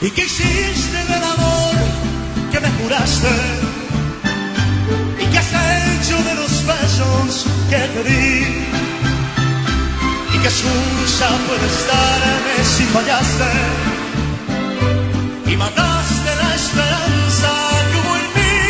¿Y qué hiciste del amor que me juraste? ¿Y qué has hecho de los besos que te di? ¿Y qué excusa puedes darme si fallaste? Y mataste la esperanza que hubo en mí.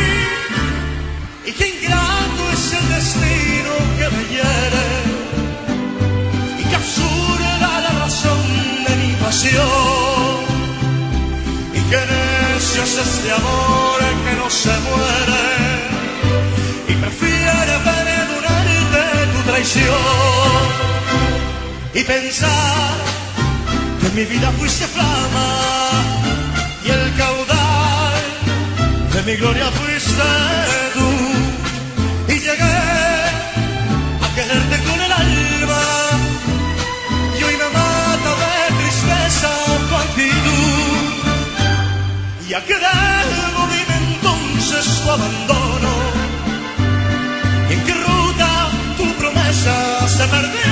Y qué ingrato es el destino que me hiere. Y qué absurda la razón de mi pasión. Y qué necio es este amor que no se muere. Y prefiere perdonarte tu traición. Y pensar que en mi vida fuiste flama. Y el caudal de mi gloria fuiste tú. Y llegué a quererte con el alma. Y hoy me mata de tristeza tu actitud. ¿Y a qué debo dime entonces tu abandono? ¿Y en qué ruta tu promesa se perdió?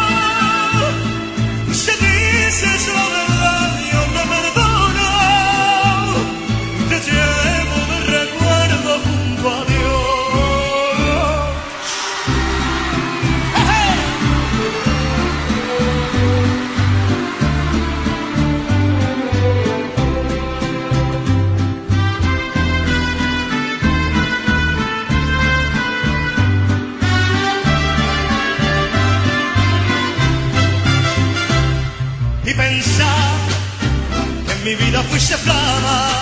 Y si dices la verdad yo te perdono. Te llevo de recuerdo junto a Dios. Y pensar que en mi vida fuiste flama.